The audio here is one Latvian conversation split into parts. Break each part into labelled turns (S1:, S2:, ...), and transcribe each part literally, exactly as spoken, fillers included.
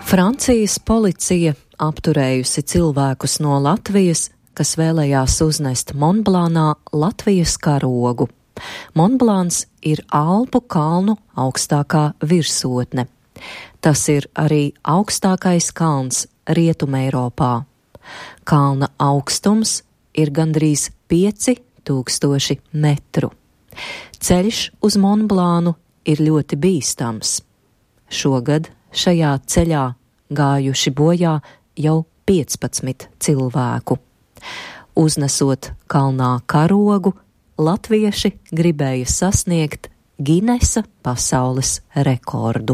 S1: Francijas policija apturējusi cilvēkus no Latvijas, kas vēlējās uznest Monblānā Latvijas karogu. Monblāns ir Alpu kalnu augstākā virsotne. Tas ir arī augstākais kalns Rietumeiropā. Kalna augstums ir gandrīz pieci tūkstoši metru. Ceļš uz Monblānu ir ļoti bīstams. Šogad šajā ceļā gājuši bojā jau piecpadsmit cilvēku. Uznesot kalnā karogu, latvieši gribēja sasniegt Ginesa pasaules rekordu.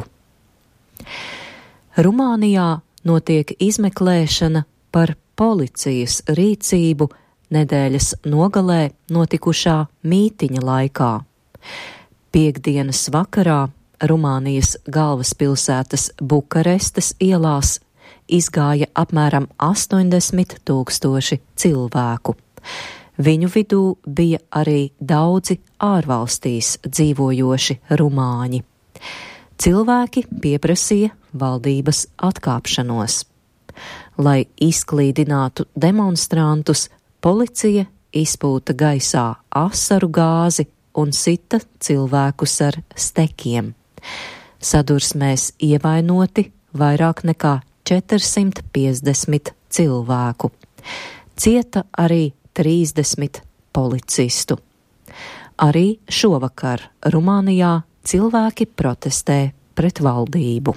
S1: Rumānijā notiek izmeklēšana par policijas rīcību nedēļas nogalē notikušā mītiņa laikā. Piektdienas vakarā Rumānijas galvaspilsētas Bukarestes ielās izgāja apmēram astoņdesmit tūkstoši cilvēku. Viņu vidū bija arī daudzi ārvalstīs dzīvojoši rumāņi. Cilvēki pieprasīja valdības atkāpšanos. Lai izklīdinātu demonstrantus, policija izpūta gaisā asaru gāzi un sita cilvēkus ar stekiem. Sadursmēs ievainoti vairāk nekā četrsimt piecdesmit cilvēku. Cieta arī trīsdesmit policistu. Arī šovakar Rumānijā cilvēki protestē pret valdību.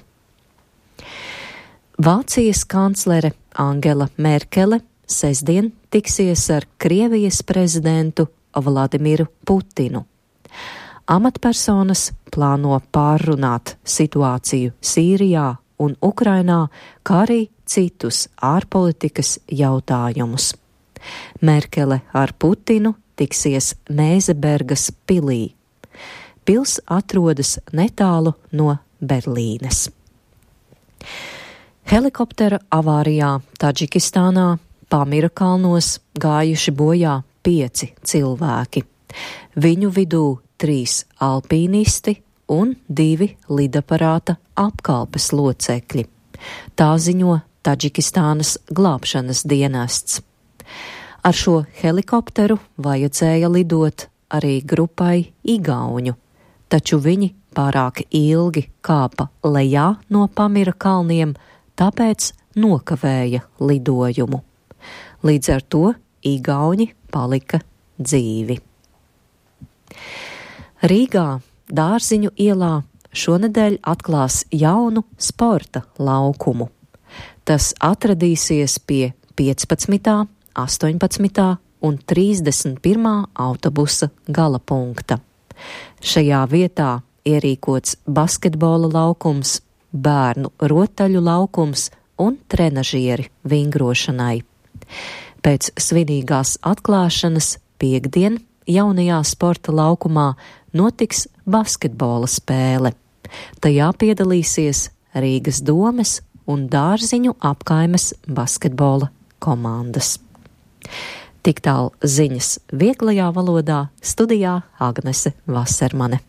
S1: Vācijas kanclere Angela Merkele sestdien tiksies ar Krievijas prezidentu Vladimiru Putinu. Amatpersonas plāno pārrunāt situāciju Sīrijā un Ukrainā, kā arī citus ārpolitikas jautājumus. Merkele ar Putinu tiksies Mēzebergas pilī. Pils atrodas netālu no Berlīnes. Helikoptera avārijā Tadžikistānā Pamira kalnos gājuši bojā pieci cilvēki. Viņu vidū trīs alpīnisti un divi lidaparāta apkalpes locekļi. Tā ziņo Tadžikistānas glābšanas dienests. Ar šo helikopteru vajadzēja lidot arī grupai igauņu, taču viņi pārāk ilgi kāpa lejā no Pamira kalniem, tāpēc nokavēja lidojumu. Līdz ar to igauņi palika dzīvi. Rīgā Dārziņu ielā šonedēļ atklās jaunu sporta laukumu. Tas atradīsies pie piecpadsmitā, astoņpadsmitā un trīsdesmit pirmā autobusa galapunkta. Šajā vietā ierīkots basketbola laukums, bērnu rotaļu laukums un trenažieri vingrošanai. Pēc svinīgās atklāšanas piektdien jaunajā sporta laukumā notiks basketbola spēle. Tajā piedalīsies Rīgas domes un Dārziņu apkaimes basketbola komandas. Tik tālu ziņas vieglajā valodā, studijā Agnese Vasermane.